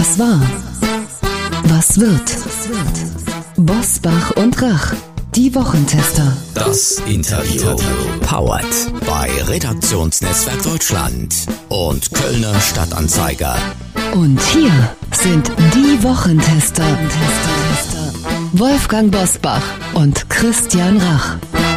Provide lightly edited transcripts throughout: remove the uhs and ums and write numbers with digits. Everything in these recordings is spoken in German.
Was war? Was wird? Bosbach und Rach, die Wochentester. Das Interview. Powered bei Redaktionsnetzwerk Deutschland und Kölner Stadtanzeiger. Und hier sind die Wochentester. Wolfgang Bosbach und Christian Rach.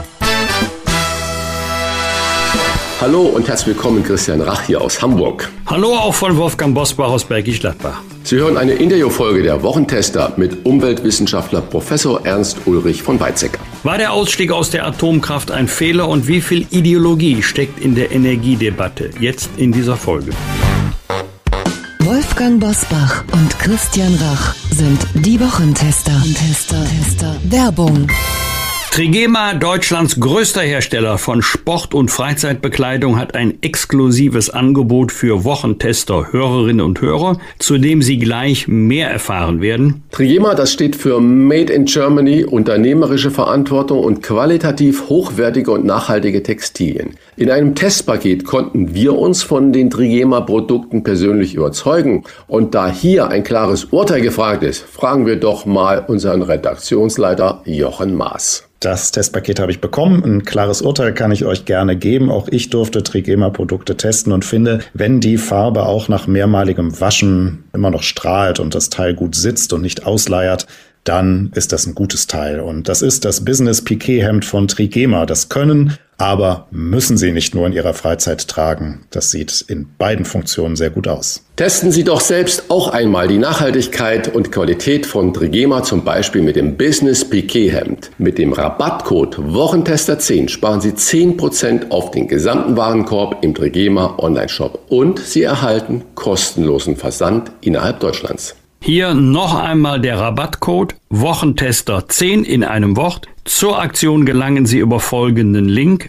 Hallo und herzlich willkommen, Christian Rach hier aus Hamburg. Hallo auch von Wolfgang Bosbach aus Bergisch Gladbach. Sie hören eine Interviewfolge der Wochentester mit Umweltwissenschaftler Professor Ernst Ulrich von Weizsäcker. War der Ausstieg aus der Atomkraft ein Fehler und wie viel Ideologie steckt in der Energiedebatte? Jetzt in dieser Folge. Wolfgang Bosbach und Christian Rach sind die Wochentester. Werbung. Trigema, Deutschlands größter Hersteller von Sport- und Freizeitbekleidung, hat ein exklusives Angebot für Wochentester, Hörerinnen und Hörer, zu dem Sie gleich mehr erfahren werden. Trigema, das steht für Made in Germany, unternehmerische Verantwortung und qualitativ hochwertige und nachhaltige Textilien. In einem Testpaket konnten wir uns von den Trigema-Produkten persönlich überzeugen. Und da hier ein klares Urteil gefragt ist, fragen wir doch mal unseren Redaktionsleiter Jochen Maas. Das Testpaket habe ich bekommen. Ein klares Urteil kann ich euch gerne geben. Auch ich durfte Trigema-Produkte testen und finde, wenn die Farbe auch nach mehrmaligem Waschen immer noch strahlt und das Teil gut sitzt und nicht ausleiert, dann ist das ein gutes Teil. Und das ist das Business-Piqué-Hemd von Trigema. Das können, aber müssen Sie nicht nur in Ihrer Freizeit tragen. Das sieht in beiden Funktionen sehr gut aus. Testen Sie doch selbst auch einmal die Nachhaltigkeit und Qualität von Trigema, zum Beispiel mit dem Business-Piqué-Hemd. Mit dem Rabattcode Wochentester10 sparen Sie 10% auf den gesamten Warenkorb im Trigema Online-Shop und Sie erhalten kostenlosen Versand innerhalb Deutschlands. Hier noch einmal der Rabattcode Wochentester10 in einem Wort. Zur Aktion gelangen Sie über folgenden Link: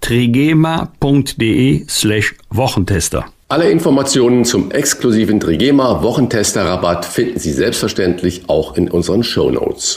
trigema.de/Wochentester. Alle Informationen zum exklusiven Trigema Wochentester-Rabatt finden Sie selbstverständlich auch in unseren Shownotes.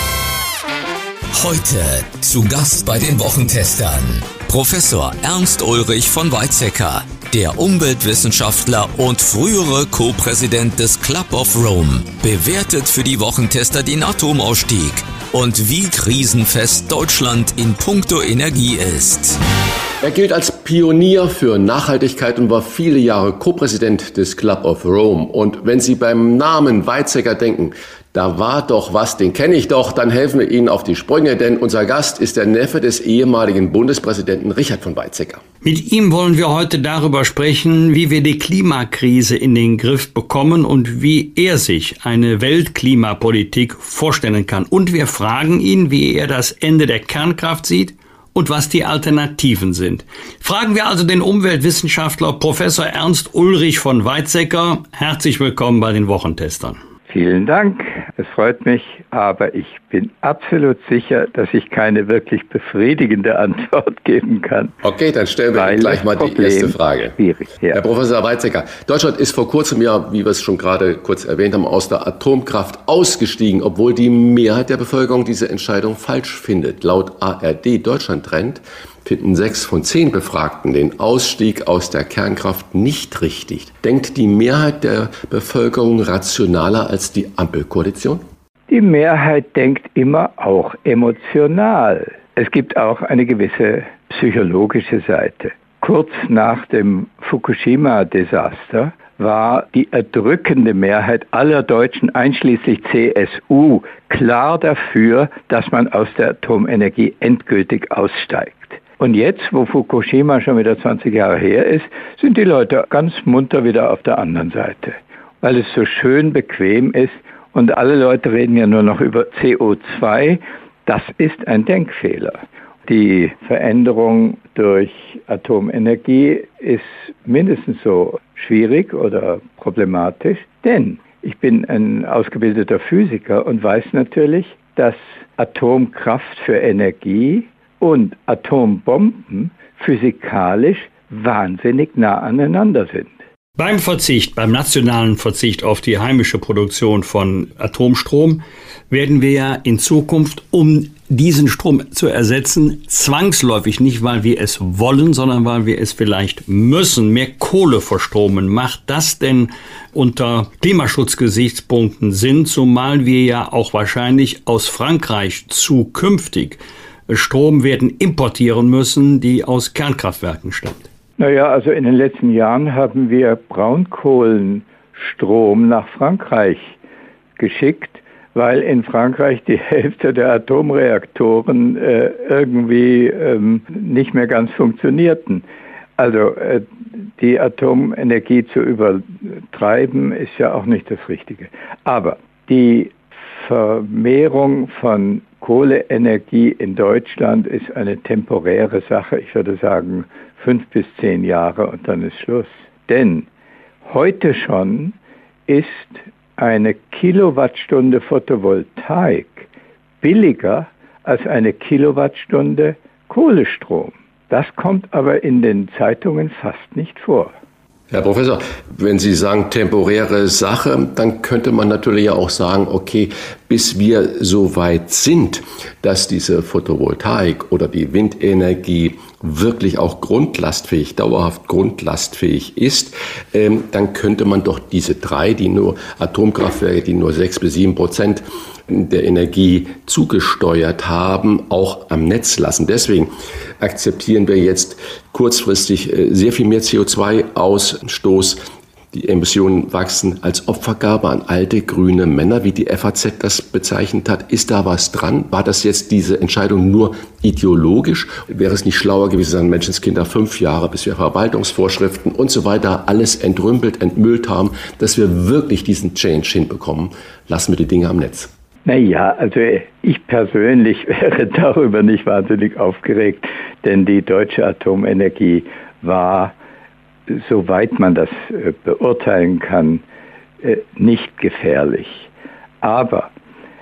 Heute zu Gast bei den Wochentestern Professor Ernst Ulrich von Weizsäcker, der Umweltwissenschaftler und frühere Co-Präsident des Club of Rome, bewertet für die Wochentester den Atomausstieg und wie krisenfest Deutschland in puncto Energie ist. Er gilt als Pionier für Nachhaltigkeit und war viele Jahre Co-Präsident des Club of Rome. Und wenn Sie beim Namen Weizsäcker denken, da war doch was, den kenne ich doch, dann helfen wir Ihnen auf die Sprünge, denn unser Gast ist der Neffe des ehemaligen Bundespräsidenten Richard von Weizsäcker. Mit ihm wollen wir heute darüber sprechen, wie wir die Klimakrise in den Griff bekommen und wie er sich eine Weltklimapolitik vorstellen kann. Und wir fragen ihn, wie er das Ende der Kernkraft sieht und was die Alternativen sind. Fragen wir also den Umweltwissenschaftler Professor Ernst Ulrich von Weizsäcker. Herzlich willkommen bei den Wochentestern. Vielen Dank, es freut mich, aber ich bin absolut sicher, dass ich keine wirklich befriedigende Antwort geben kann. Okay, dann stellen wir gleich mal die erste Frage. Schwierig, ja. Herr Professor Weizsäcker, Deutschland ist vor kurzem ja, wie wir es schon gerade kurz erwähnt haben, aus der Atomkraft ausgestiegen, obwohl die Mehrheit der Bevölkerung diese Entscheidung falsch findet. Laut ARD Deutschland Trend finden 6 von 10 Befragten den Ausstieg aus der Kernkraft nicht richtig. Denkt die Mehrheit der Bevölkerung rationaler als die Ampelkoalition? Die Mehrheit denkt immer auch emotional. Es gibt auch eine gewisse psychologische Seite. Kurz nach dem Fukushima-Desaster war die erdrückende Mehrheit aller Deutschen, einschließlich CSU, klar dafür, dass man aus der Atomenergie endgültig aussteigt. Und jetzt, wo Fukushima schon wieder 20 Jahre her ist, sind die Leute ganz munter wieder auf der anderen Seite, weil es so schön bequem ist und alle Leute reden ja nur noch über CO2. Das ist ein Denkfehler. Die Veränderung durch Atomenergie ist mindestens so schwierig oder problematisch, denn ich bin ein ausgebildeter Physiker und weiß natürlich, dass Atomkraft für Energie und Atombomben physikalisch wahnsinnig nah aneinander sind. Beim nationalen Verzicht auf die heimische Produktion von Atomstrom, werden wir ja in Zukunft um diesen Strom zu ersetzen, zwangsläufig nicht, weil wir es wollen, sondern weil wir es vielleicht müssen, mehr Kohle verstromen. Macht das denn unter Klimaschutzgesichtspunkten Sinn, zumal wir ja auch wahrscheinlich aus Frankreich zukünftig Strom werden importieren müssen, die aus Kernkraftwerken stammt? Naja, also in den letzten Jahren haben wir Braunkohlenstrom nach Frankreich geschickt, weil in Frankreich die Hälfte der Atomreaktoren irgendwie nicht mehr ganz funktionierten. Also die Atomenergie zu übertreiben ist ja auch nicht das Richtige. Aber die Vermehrung von Kohleenergie in Deutschland ist eine temporäre Sache. Ich würde sagen 5 bis 10 Jahre und dann ist Schluss. Denn heute schon ist eine Kilowattstunde Photovoltaik billiger als eine Kilowattstunde Kohlestrom. Das kommt aber in den Zeitungen fast nicht vor. Herr Professor, wenn Sie sagen temporäre Sache, dann könnte man natürlich auch sagen, okay, bis wir so weit sind, dass diese Photovoltaik oder die Windenergie wirklich auch grundlastfähig, dauerhaft grundlastfähig ist, dann könnte man doch diese Atomkraftwerke, die nur 6 bis 7% der Energie zugesteuert haben, auch am Netz lassen. Deswegen akzeptieren wir jetzt kurzfristig sehr viel mehr CO2-Ausstoß. Die Emissionen wachsen als Opfergabe an alte grüne Männer, wie die FAZ das bezeichnet hat. Ist da was dran? War das jetzt diese Entscheidung nur ideologisch? Wäre es nicht schlauer gewesen, sagen Menschenskinder 5 Jahre, bis wir Verwaltungsvorschriften und so weiter alles entrümpelt, entmüllt haben, dass wir wirklich diesen Change hinbekommen? Lassen wir die Dinge am Netz. Naja, also ich persönlich wäre darüber nicht wahnsinnig aufgeregt, denn die deutsche Atomenergie war, soweit man das beurteilen kann, nicht gefährlich. Aber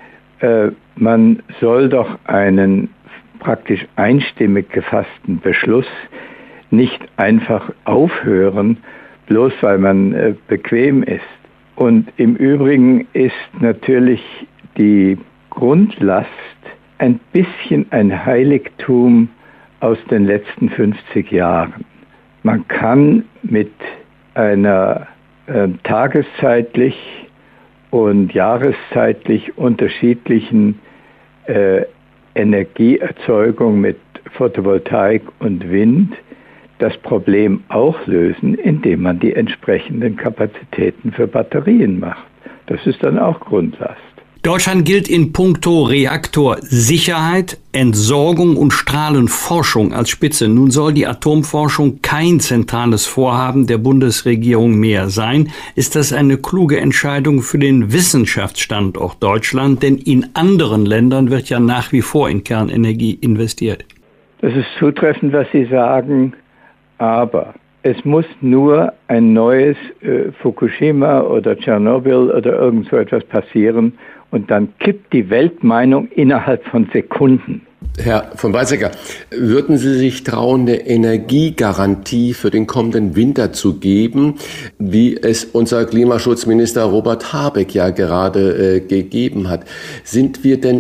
man soll doch einen praktisch einstimmig gefassten Beschluss nicht einfach aufhören, bloß weil man bequem ist. Und im Übrigen ist natürlich die Grundlast ein bisschen ein Heiligtum aus den letzten 50 Jahren. Man kann mit einer tageszeitlich und jahreszeitlich unterschiedlichen Energieerzeugung mit Photovoltaik und Wind das Problem auch lösen, indem man die entsprechenden Kapazitäten für Batterien macht. Das ist dann auch Grundlast. Deutschland gilt in puncto Reaktorsicherheit, Entsorgung und Strahlenforschung als Spitze. Nun soll die Atomforschung kein zentrales Vorhaben der Bundesregierung mehr sein. Ist das eine kluge Entscheidung für den Wissenschaftsstandort Deutschland? Denn in anderen Ländern wird ja nach wie vor in Kernenergie investiert. Das ist zutreffend, was Sie sagen, aber es muss nur ein neues Fukushima oder Tschernobyl oder irgend so etwas passieren und dann kippt die Weltmeinung innerhalb von Sekunden. Herr von Weizsäcker, würden Sie sich trauen, eine Energiegarantie für den kommenden Winter zu geben, wie es unser Klimaschutzminister Robert Habeck ja gerade gegeben hat? Sind wir denn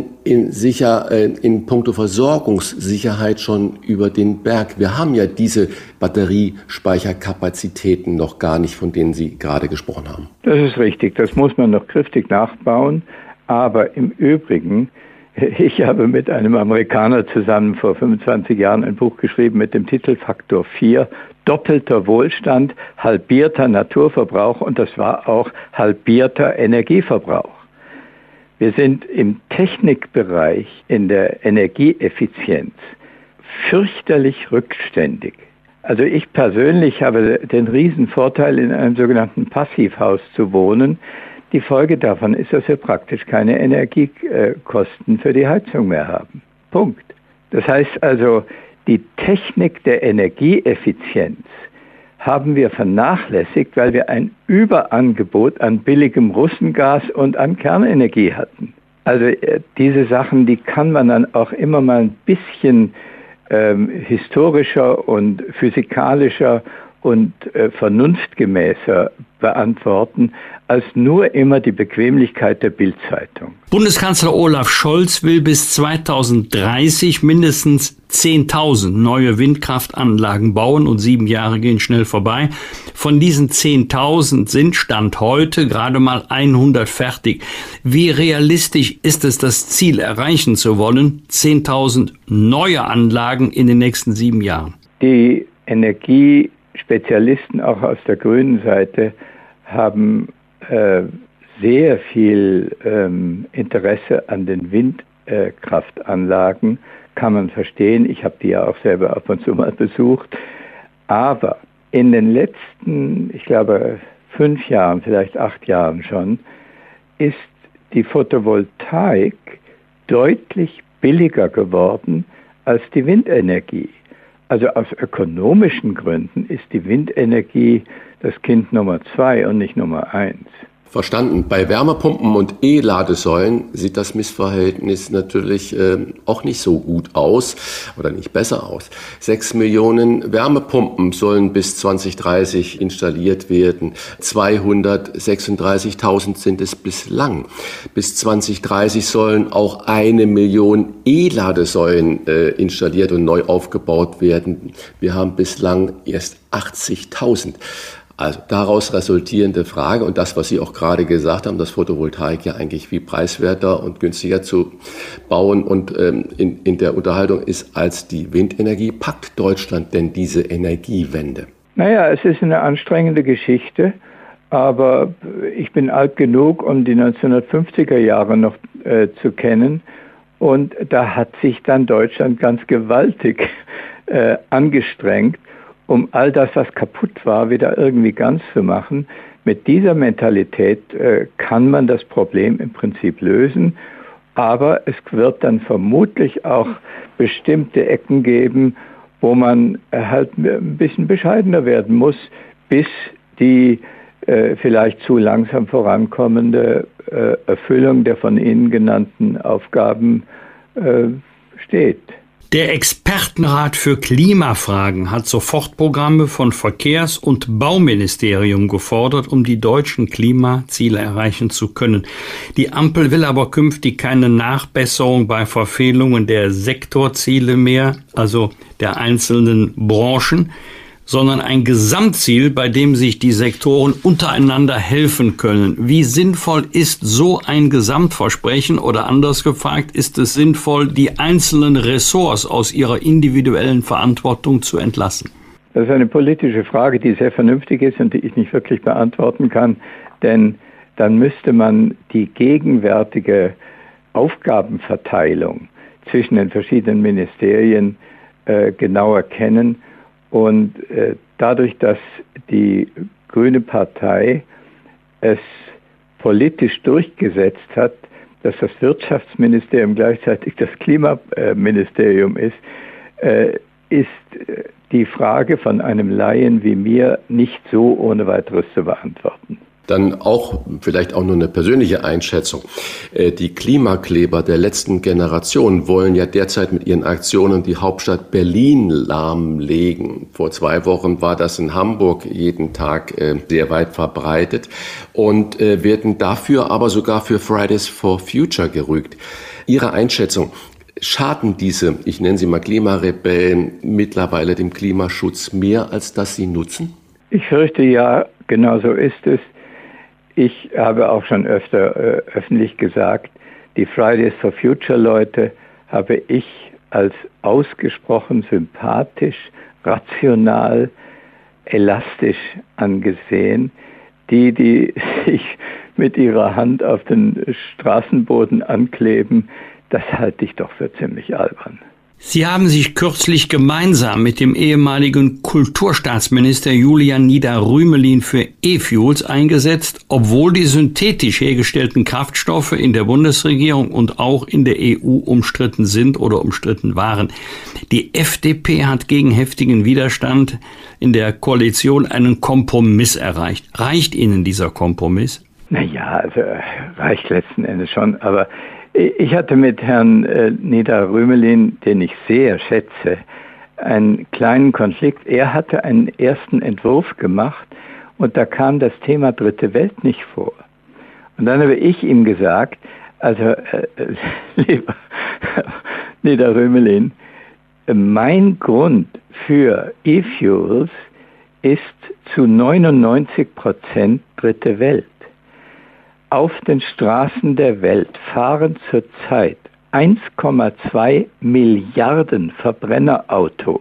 in puncto Versorgungssicherheit schon über den Berg? Wir haben ja diese Batteriespeicherkapazitäten noch gar nicht, von denen Sie gerade gesprochen haben. Das ist richtig, das muss man noch kräftig nachbauen. Aber im Übrigen, ich habe mit einem Amerikaner zusammen vor 25 Jahren ein Buch geschrieben mit dem Titel Faktor 4, doppelter Wohlstand, halbierter Naturverbrauch, und das war auch halbierter Energieverbrauch. Wir sind im Technikbereich, in der Energieeffizienz, fürchterlich rückständig. Also ich persönlich habe den Riesenvorteil, in einem sogenannten Passivhaus zu wohnen. Die Folge davon ist, dass wir praktisch keine Energiekosten für die Heizung mehr haben. Punkt. Das heißt also, die Technik der Energieeffizienz haben wir vernachlässigt, weil wir ein Überangebot an billigem Russengas und an Kernenergie hatten. Also diese Sachen, die kann man dann auch immer mal ein bisschen historischer und physikalischer und vernunftgemäßer beantworten als nur immer die Bequemlichkeit der Bild-Zeitung. Bundeskanzler Olaf Scholz will bis 2030 mindestens 10.000 neue Windkraftanlagen bauen und 7 Jahre gehen schnell vorbei. Von diesen 10.000 sind Stand heute gerade mal 100 fertig. Wie realistisch ist es, das Ziel erreichen zu wollen? 10.000 neue Anlagen in den nächsten 7 Jahren. Die Energiespezialisten auch aus der grünen Seite haben sehr viel Interesse an den Windkraftanlagen, kann man verstehen. Ich habe die ja auch selber ab und zu mal besucht. Aber in den letzten, ich glaube, 5 Jahren, vielleicht 8 Jahren schon, ist die Photovoltaik deutlich billiger geworden als die Windenergie. Also aus ökonomischen Gründen ist die Windenergie das Kind Nummer 2 und nicht Nummer 1. Verstanden. Bei Wärmepumpen und E-Ladesäulen sieht das Missverhältnis natürlich auch nicht so gut aus oder nicht besser aus. 6 Millionen Wärmepumpen sollen bis 2030 installiert werden. 236.000 sind es bislang. Bis 2030 sollen auch 1 Million E-Ladesäulen installiert und neu aufgebaut werden. Wir haben bislang erst 80.000. Also daraus resultierende Frage und das, was Sie auch gerade gesagt haben, dass Photovoltaik ja eigentlich viel preiswerter und günstiger zu bauen und in der Unterhaltung ist als die Windenergie. Packt Deutschland denn diese Energiewende? Naja, es ist eine anstrengende Geschichte, aber ich bin alt genug, um die 1950er Jahre noch zu kennen und da hat sich dann Deutschland ganz gewaltig angestrengt, um all das, was kaputt war, wieder irgendwie ganz zu machen. Mit dieser Mentalität kann man das Problem im Prinzip lösen, aber es wird dann vermutlich auch bestimmte Ecken geben, wo man halt ein bisschen bescheidener werden muss, bis die vielleicht zu langsam vorankommende Erfüllung der von Ihnen genannten Aufgaben steht. Der Expertenrat für Klimafragen hat Sofortprogramme von Verkehrs- und Bauministerium gefordert, um die deutschen Klimaziele erreichen zu können. Die Ampel will aber künftig keine Nachbesserung bei Verfehlungen der Sektorziele mehr, also der einzelnen Branchen, sondern ein Gesamtziel, bei dem sich die Sektoren untereinander helfen können. Wie sinnvoll ist so ein Gesamtversprechen oder anders gefragt, ist es sinnvoll, die einzelnen Ressorts aus ihrer individuellen Verantwortung zu entlassen? Das ist eine politische Frage, die sehr vernünftig ist und die ich nicht wirklich beantworten kann, denn dann müsste man die gegenwärtige Aufgabenverteilung zwischen den verschiedenen Ministerien genauer kennen. Und dadurch, dass die Grüne Partei es politisch durchgesetzt hat, dass das Wirtschaftsministerium gleichzeitig das Klimaministerium ist, ist die Frage von einem Laien wie mir nicht so ohne weiteres zu beantworten. Dann auch, vielleicht auch nur eine persönliche Einschätzung. Die Klimakleber der letzten Generation wollen ja derzeit mit ihren Aktionen die Hauptstadt Berlin lahmlegen. Vor 2 Wochen war das in Hamburg jeden Tag sehr weit verbreitet und werden dafür aber sogar für Fridays for Future gerügt. Ihre Einschätzung, schaden diese, ich nenne sie mal Klimarebellen, mittlerweile dem Klimaschutz mehr, als dass sie nutzen? Ich fürchte ja, genau so ist es. Ich habe auch schon öfter öffentlich gesagt, die Fridays for Future Leute habe ich als ausgesprochen sympathisch, rational, elastisch angesehen, die sich mit ihrer Hand auf den Straßenboden ankleben. Das halte ich doch für ziemlich albern. Sie haben sich kürzlich gemeinsam mit dem ehemaligen Kulturstaatsminister Julian Nieder-Rümelin für E-Fuels eingesetzt, obwohl die synthetisch hergestellten Kraftstoffe in der Bundesregierung und auch in der EU umstritten sind oder umstritten waren. Die FDP hat gegen heftigen Widerstand in der Koalition einen Kompromiss erreicht. Reicht Ihnen dieser Kompromiss? Naja, also reicht letzten Endes schon, aber ich hatte mit Herrn Nieder-Rümelin, den ich sehr schätze, einen kleinen Konflikt. Er hatte einen ersten Entwurf gemacht und da kam das Thema Dritte Welt nicht vor. Und dann habe ich ihm gesagt, also lieber Nida Rümelin, mein Grund für E-Fuels ist zu 99% Dritte Welt. Auf den Straßen der Welt fahren zurzeit 1,2 Milliarden Verbrennerautos.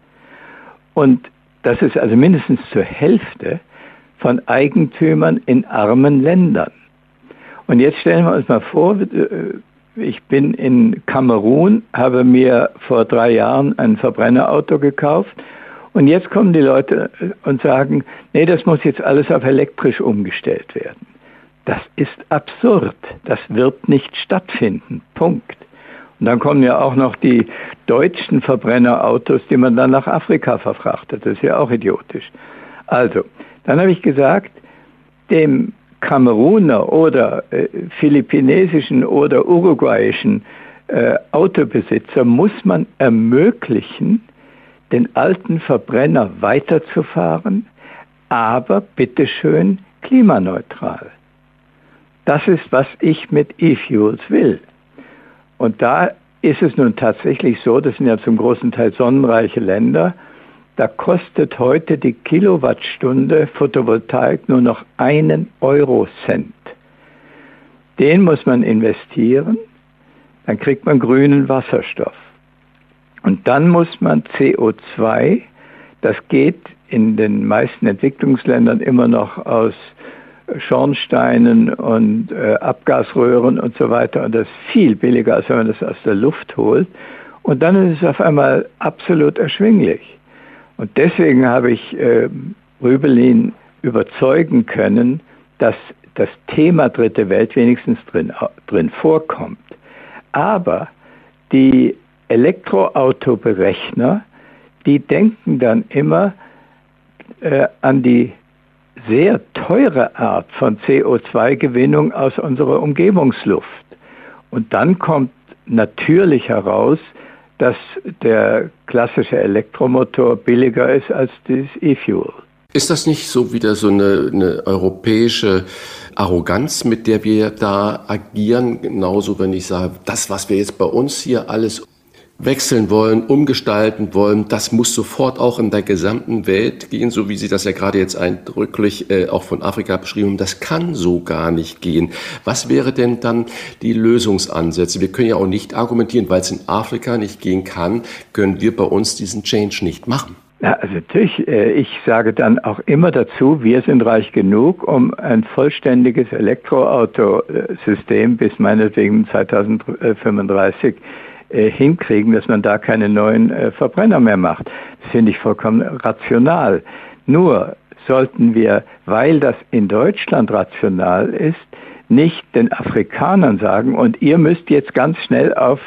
Und das ist also mindestens zur Hälfte von Eigentümern in armen Ländern. Und jetzt stellen wir uns mal vor, ich bin in Kamerun, habe mir vor 3 Jahren ein Verbrennerauto gekauft und jetzt kommen die Leute und sagen, nee, das muss jetzt alles auf elektrisch umgestellt werden. Das ist absurd. Das wird nicht stattfinden. Punkt. Und dann kommen ja auch noch die deutschen Verbrennerautos, die man dann nach Afrika verfrachtet. Das ist ja auch idiotisch. Also, dann habe ich gesagt, dem Kameruner oder philippinesischen oder uruguayischen Autobesitzer muss man ermöglichen, den alten Verbrenner weiterzufahren, aber bitteschön klimaneutral. Das ist, was ich mit E-Fuels will. Und da ist es nun tatsächlich so, das sind ja zum großen Teil sonnenreiche Länder, da kostet heute die Kilowattstunde Photovoltaik nur noch 1 Eurocent. Den muss man investieren, dann kriegt man grünen Wasserstoff. Und dann muss man CO2, das geht in den meisten Entwicklungsländern immer noch aus Schornsteinen und Abgasröhren und so weiter. Und das ist viel billiger, als wenn man das aus der Luft holt. Und dann ist es auf einmal absolut erschwinglich. Und deswegen habe ich Rümelin überzeugen können, dass das Thema Dritte Welt wenigstens drin vorkommt. Aber die Elektroautoberechner, die denken dann immer an die sehr teure Art von CO2-Gewinnung aus unserer Umgebungsluft. Und dann kommt natürlich heraus, dass der klassische Elektromotor billiger ist als das E-Fuel. Ist das nicht so wieder so eine europäische Arroganz, mit der wir da agieren? Genauso, wenn ich sage, das, was wir jetzt bei uns hier alles wechseln wollen, umgestalten wollen, das muss sofort auch in der gesamten Welt gehen, so wie Sie das ja gerade jetzt eindrücklich auch von Afrika beschrieben haben. Das kann so gar nicht gehen. Was wäre denn dann die Lösungsansätze? Wir können ja auch nicht argumentieren, weil es in Afrika nicht gehen kann, können wir bei uns diesen Change nicht machen. Ja, also natürlich, ich sage dann auch immer dazu, wir sind reich genug, um ein vollständiges Elektroautosystem bis meinetwegen 2035 hinkriegen, dass man da keine neuen Verbrenner mehr macht. Das finde ich vollkommen rational. Nur sollten wir, weil das in Deutschland rational ist, nicht den Afrikanern sagen, und ihr müsst jetzt ganz schnell auf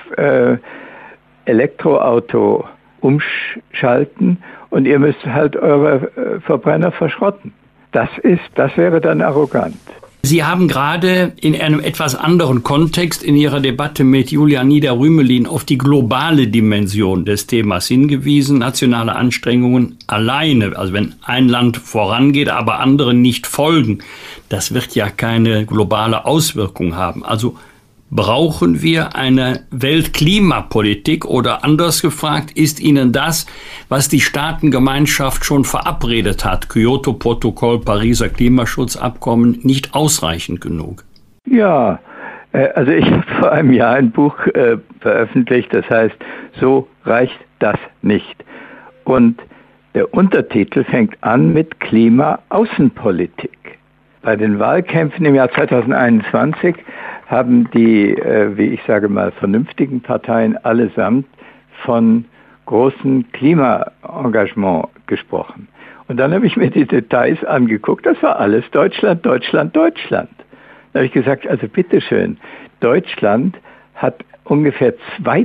Elektroauto umschalten und ihr müsst halt eure Verbrenner verschrotten. Das wäre dann arrogant. Sie haben gerade in einem etwas anderen Kontext in Ihrer Debatte mit Julia Nida Rümelin auf die globale Dimension des Themas hingewiesen. Nationale Anstrengungen alleine, also wenn ein Land vorangeht, aber andere nicht folgen, das wird ja keine globale Auswirkung haben. Also brauchen wir eine Weltklimapolitik oder anders gefragt, ist Ihnen das, was die Staatengemeinschaft schon verabredet hat, Kyoto-Protokoll, Pariser Klimaschutzabkommen, nicht ausreichend genug? Ja, also ich habe vor einem Jahr ein Buch veröffentlicht, das heißt, so reicht das nicht. Und der Untertitel fängt an mit Klima-Außenpolitik. Bei den Wahlkämpfen im Jahr 2021 haben die, wie ich sage mal, vernünftigen Parteien allesamt von großem Klimaengagement gesprochen. Und dann habe ich mir die Details angeguckt, das war alles Deutschland, Deutschland, Deutschland. Da habe ich gesagt, also bitteschön, Deutschland hat ungefähr 2%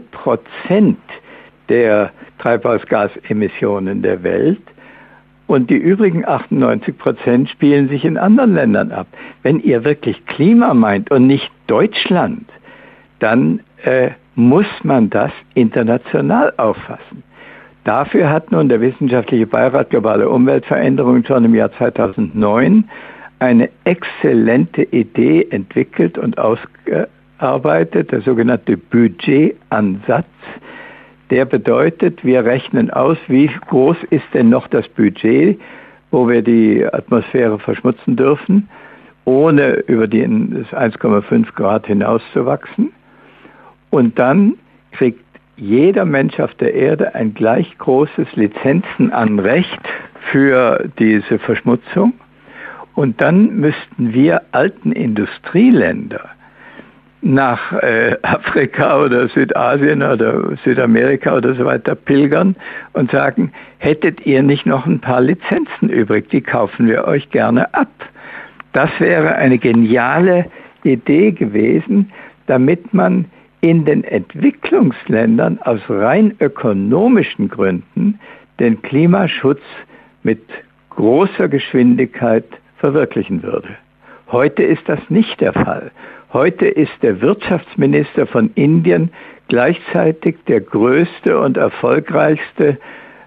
der Treibhausgasemissionen der Welt. Und die übrigen 98% spielen sich in anderen Ländern ab. Wenn ihr wirklich Klima meint und nicht Deutschland, dann muss man das international auffassen. Dafür hat nun der Wissenschaftliche Beirat Globale Umweltveränderungen schon im Jahr 2009 eine exzellente Idee entwickelt und ausgearbeitet, der sogenannte Budgetansatz. Der bedeutet, wir rechnen aus, wie groß ist denn noch das Budget, wo wir die Atmosphäre verschmutzen dürfen, ohne über das 1,5 Grad hinauszuwachsen. Und dann kriegt jeder Mensch auf der Erde ein gleich großes Lizenzenanrecht für diese Verschmutzung. Und dann müssten wir alten Industrieländer nach Afrika oder Südasien oder Südamerika oder so weiter pilgern und sagen, hättet ihr nicht noch ein paar Lizenzen übrig, die kaufen wir euch gerne ab. Das wäre eine geniale Idee gewesen, damit man in den Entwicklungsländern aus rein ökonomischen Gründen den Klimaschutz mit großer Geschwindigkeit verwirklichen würde. Heute ist das nicht der Fall. Heute ist der Wirtschaftsminister von Indien gleichzeitig der größte und erfolgreichste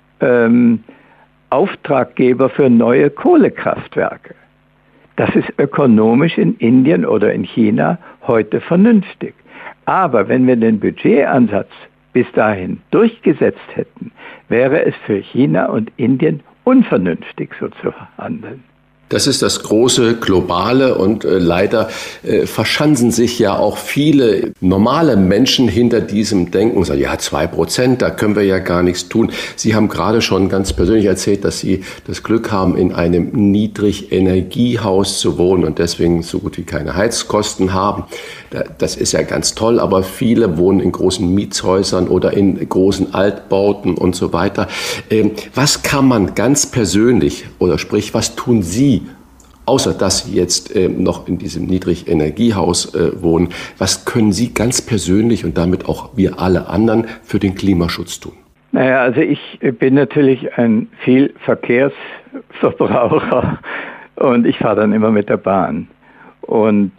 Auftraggeber für neue Kohlekraftwerke. Das ist ökonomisch in Indien oder in China heute vernünftig. Aber wenn wir den Budgetansatz bis dahin durchgesetzt hätten, wäre es für China und Indien unvernünftig, so zu handeln. Das ist das große Globale und leider verschanzen sich ja auch viele normale Menschen hinter diesem Denken und sagen, ja 2%, da können wir ja gar nichts tun. Sie haben gerade schon ganz persönlich erzählt, dass Sie das Glück haben, in einem Niedrigenergiehaus zu wohnen und deswegen so gut wie keine Heizkosten haben. Das ist ja ganz toll, aber viele wohnen in großen Mietshäusern oder in großen Altbauten und so weiter. Was kann man ganz persönlich oder sprich, was tun Sie, außer dass Sie jetzt noch in diesem Niedrigenergiehaus wohnen, was können Sie ganz persönlich und damit auch wir alle anderen für den Klimaschutz tun? Naja, also ich bin natürlich ein viel Verkehrsverbraucher und ich fahre dann immer mit der Bahn. Und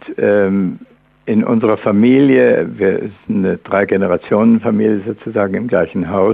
in unserer Familie, wir sind eine 3-Generationen-Familie sozusagen im gleichen Haus,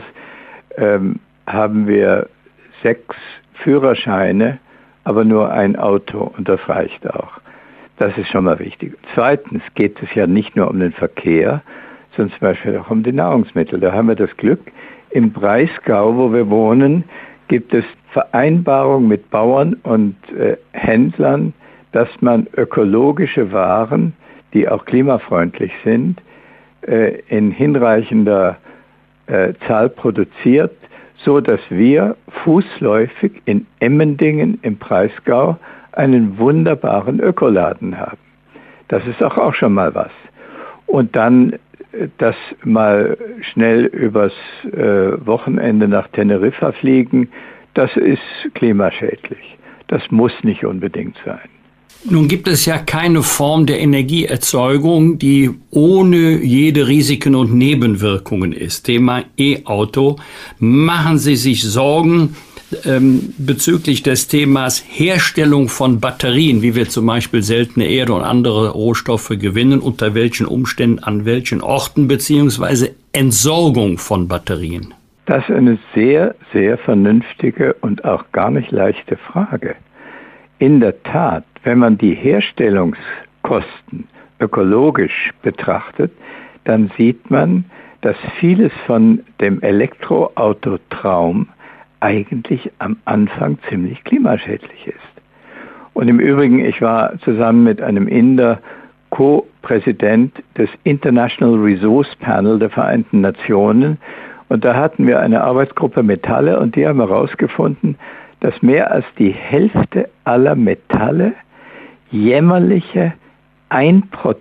haben wir 6 Führerscheine, aber nur ein Auto und das reicht auch. Das ist schon mal wichtig. Zweitens geht es ja nicht nur um den Verkehr, sondern zum Beispiel auch um die Nahrungsmittel. Da haben wir das Glück, im Breisgau, wo wir wohnen, gibt es Vereinbarungen mit Bauern und Händlern, dass man ökologische Waren, die auch klimafreundlich sind, in hinreichender Zahl produziert, so dass wir fußläufig in Emmendingen im Breisgau einen wunderbaren Ökoladen haben. Das ist auch schon mal was. Und dann das mal schnell übers Wochenende nach Teneriffa fliegen, das ist klimaschädlich. Das muss nicht unbedingt sein. Nun gibt es ja keine Form der Energieerzeugung, die ohne jede Risiken und Nebenwirkungen ist. Thema E-Auto. Machen Sie sich Sorgen bezüglich des Themas Herstellung von Batterien, wie wir zum Beispiel seltene Erde und andere Rohstoffe gewinnen, unter welchen Umständen, an welchen Orten, beziehungsweise Entsorgung von Batterien? Das ist eine sehr, sehr vernünftige und auch gar nicht leichte Frage. In der Tat, wenn man die Herstellungskosten ökologisch betrachtet, dann sieht man, dass vieles von dem Elektroautotraum eigentlich am Anfang ziemlich klimaschädlich ist. Und im Übrigen, ich war zusammen mit einem Inder Co-Präsident des International Resource Panel der Vereinten Nationen und da hatten wir eine Arbeitsgruppe Metalle und die haben herausgefunden, dass mehr als die Hälfte aller Metalle jämmerliche 1%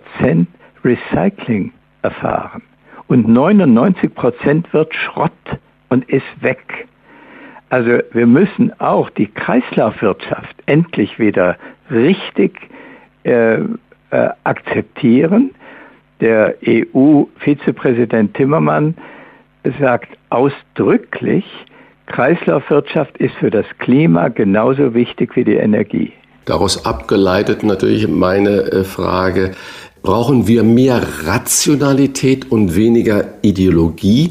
Recycling erfahren. Und 99% wird Schrott und ist weg. Also wir müssen auch die Kreislaufwirtschaft endlich wieder richtig akzeptieren. Der EU-Vizepräsident Timmermans sagt ausdrücklich, Kreislaufwirtschaft ist für das Klima genauso wichtig wie die Energie. Daraus abgeleitet natürlich meine Frage, brauchen wir mehr Rationalität und weniger Ideologie,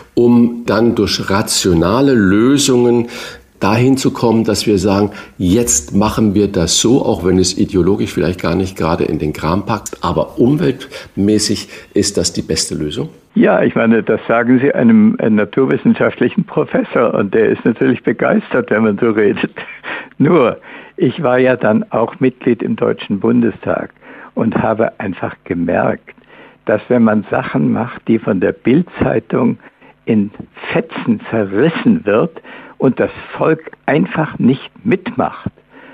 um dann durch rationale Lösungen dahin zu kommen, dass wir sagen, jetzt machen wir das so, auch wenn es ideologisch vielleicht gar nicht gerade in den Kram packt, aber umweltmäßig ist das die beste Lösung? Ja, ich meine, das sagen Sie einem naturwissenschaftlichen Professor und der ist natürlich begeistert, wenn man so redet. Nur, ich war ja dann auch Mitglied im Deutschen Bundestag und habe einfach gemerkt, dass wenn man Sachen macht, die von der Bild-Zeitung in Fetzen zerrissen wird und das Volk einfach nicht mitmacht,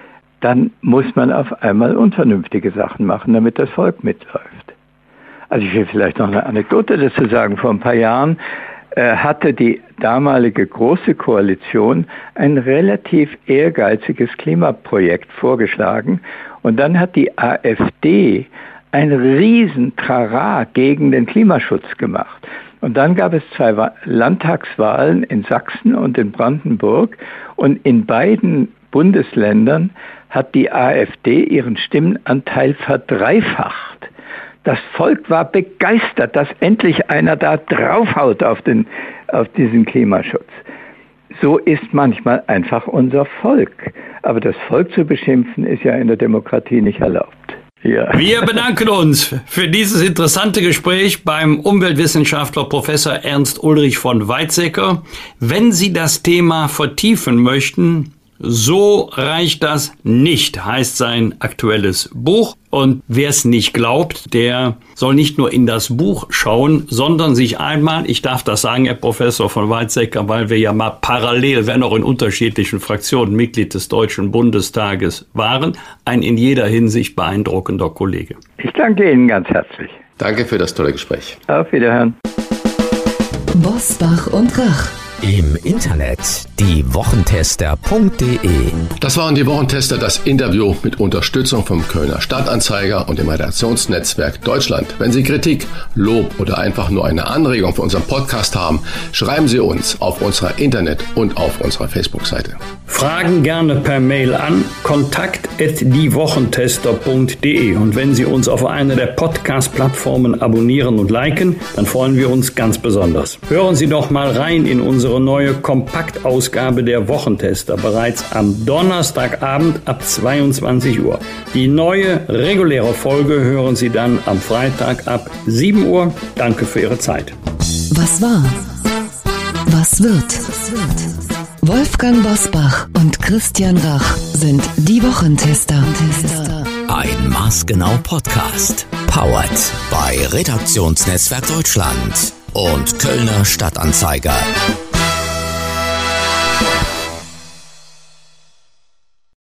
dann muss man auf einmal unvernünftige Sachen machen, damit das Volk mitläuft. Also ich will vielleicht noch eine Anekdote dazu sagen. Vor ein paar Jahren hatte die damalige Große Koalition ein relativ ehrgeiziges Klimaprojekt vorgeschlagen und dann hat die AfD ein riesen Trara gegen den Klimaschutz gemacht. Und dann gab es 2 Landtagswahlen in Sachsen und in Brandenburg und in beiden Bundesländern hat die AfD ihren Stimmenanteil verdreifacht. Das Volk war begeistert, dass endlich einer da draufhaut auf diesen Klimaschutz. So ist manchmal einfach unser Volk. Aber das Volk zu beschimpfen, ist ja in der Demokratie nicht erlaubt. Ja. Wir bedanken uns für dieses interessante Gespräch beim Umweltwissenschaftler Professor Ernst Ulrich von Weizsäcker. Wenn Sie das Thema vertiefen möchten, so reicht das nicht, heißt sein aktuelles Buch. Und wer es nicht glaubt, der soll nicht nur in das Buch schauen, sondern sich einmal, ich darf das sagen, Herr Professor von Weizsäcker, weil wir ja mal parallel, wenn auch in unterschiedlichen Fraktionen Mitglied des Deutschen Bundestages waren, ein in jeder Hinsicht beeindruckender Kollege. Ich danke Ihnen ganz herzlich. Danke für das tolle Gespräch. Auf Wiederhören. Bosbach und Rach. Im Internet diewochentester.de. Das waren die Wochentester, das Interview mit Unterstützung vom Kölner Stadtanzeiger und dem Redaktionsnetzwerk Deutschland. Wenn Sie Kritik, Lob oder einfach nur eine Anregung für unseren Podcast haben, schreiben Sie uns auf unserer Internet- und auf unserer Facebook-Seite. Fragen gerne per Mail an kontakt@diewochentester.de. Und wenn Sie uns auf einer der Podcast-Plattformen abonnieren und liken, dann freuen wir uns ganz besonders. Hören Sie doch mal rein in unsere neue Kompaktausgabe der Wochentester, bereits am Donnerstagabend ab 22 Uhr. Die neue reguläre Folge hören Sie dann am Freitag ab 7 Uhr. Danke für Ihre Zeit. Was war? Was wird? Wolfgang Bosbach und Christian Rach sind die Wochentester. Ein maßgenau Podcast. Powered bei Redaktionsnetzwerk Deutschland und Kölner Stadtanzeiger.